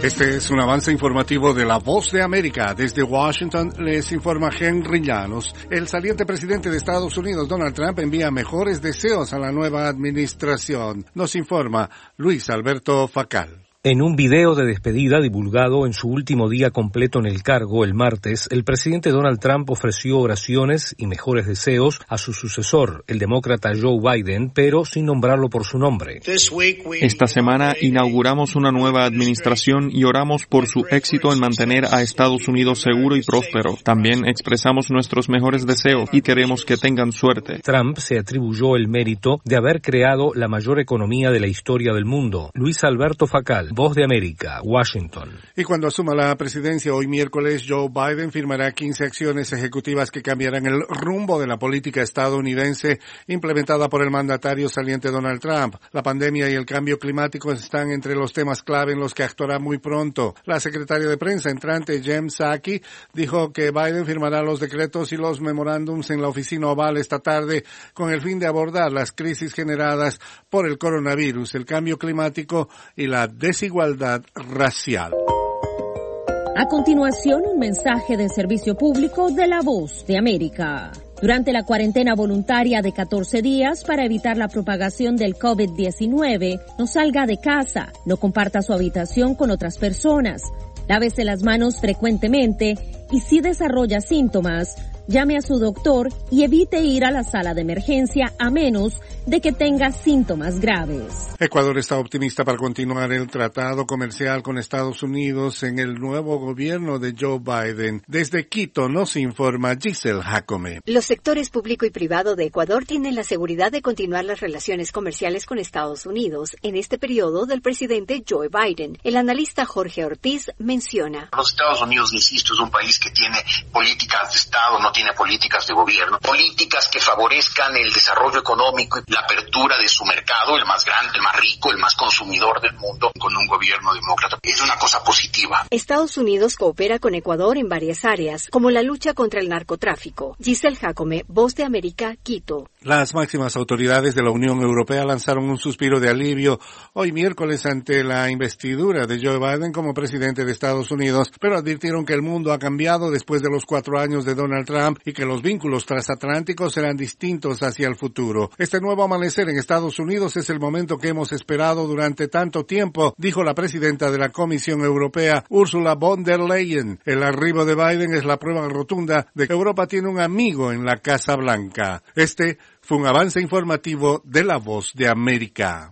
Este es un avance informativo de La Voz de América. Desde Washington les informa Henry Llanos. El saliente presidente de Estados Unidos, Donald Trump, envía mejores deseos a la nueva administración. Nos informa Luis Alberto Facal. En un video de despedida divulgado en su último día completo en el cargo, el martes, el presidente Donald Trump ofreció oraciones y mejores deseos a su sucesor, el demócrata Joe Biden, pero sin nombrarlo por su nombre. Esta semana inauguramos una nueva administración y oramos por su éxito en mantener a Estados Unidos seguro y próspero. También expresamos nuestros mejores deseos y queremos que tengan suerte. Trump se atribuyó el mérito de haber creado la mayor economía de la historia del mundo. Luis Alberto Facal, Voz de América, Washington. Y cuando asuma la presidencia hoy miércoles, Joe Biden firmará 15 acciones ejecutivas que cambiarán el rumbo de la política estadounidense implementada por el mandatario saliente Donald Trump. La pandemia y el cambio climático están entre los temas clave en los que actuará muy pronto. La secretaria de prensa entrante, Jen Psaki, dijo que Biden firmará los decretos y los memorándums en la oficina oval esta tarde con el fin de abordar las crisis generadas por el coronavirus, el cambio climático y la desigualdad racial. A continuación, un mensaje de servicio público de La Voz de América. Durante la cuarentena voluntaria de 14 días para evitar la propagación del COVID-19, no salga de casa, no comparta su habitación con otras personas, lávese las manos frecuentemente y si desarrolla síntomas, llame a su doctor y evite ir a la sala de emergencia a menos de que tenga síntomas graves. Ecuador está optimista para continuar el tratado comercial con Estados Unidos en el nuevo gobierno de Joe Biden. Desde Quito nos informa Giselle Jacome. Los sectores público y privado de Ecuador tienen la seguridad de continuar las relaciones comerciales con Estados Unidos en este periodo del presidente Joe Biden. El analista Jorge Ortiz menciona: Los Estados Unidos, insisto, es un país que tiene políticas de Estado, no tiene políticas de gobierno, políticas que favorezcan el desarrollo económico y la apertura de su mercado, el más grande, el más rico, el más consumidor del mundo, con un gobierno demócrata. Es una cosa positiva. Estados Unidos coopera con Ecuador en varias áreas, como la lucha contra el narcotráfico. Giselle Jacome, Voz de América, Quito. Las máximas autoridades de la Unión Europea lanzaron un suspiro de alivio hoy miércoles ante la investidura de Joe Biden como presidente de Estados Unidos, pero advirtieron que el mundo ha cambiado después de los 4 años de Donald Trump y que los vínculos transatlánticos serán distintos hacia el futuro. Este nuevo amanecer en Estados Unidos es el momento que hemos esperado durante tanto tiempo, dijo la presidenta de la Comisión Europea, Ursula von der Leyen. El arribo de Biden es la prueba rotunda de que Europa tiene un amigo en la Casa Blanca. Este fue un avance informativo de La Voz de América.